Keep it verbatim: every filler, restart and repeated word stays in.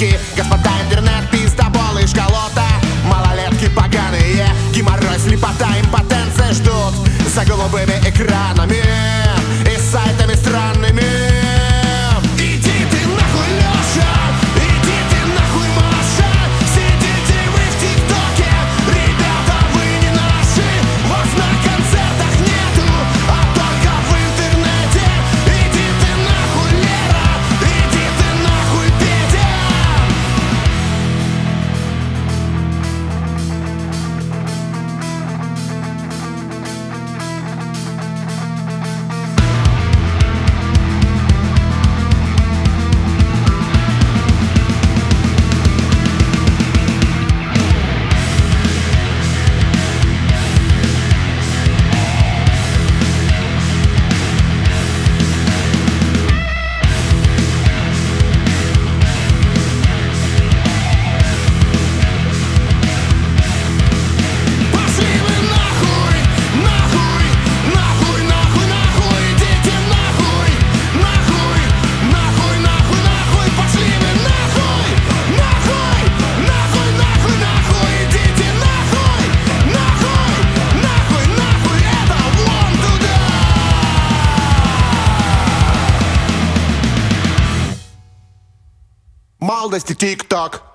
языки. Господа, интернет, пиздобол и школота. Малолетки поганые, геморрой, слепота, импотенция ждут за голубыми экранами и сайтами странными. Иди ты нахуй, Лёша, иди ты нахуй, Маша. Сидите вы в ТикТоке, ребята, вы не наши. Вас на концертах нету, а только в интернете. Иди ты нахуй, Лера, иди ты нахуй, Петя. Молодости ТикТок.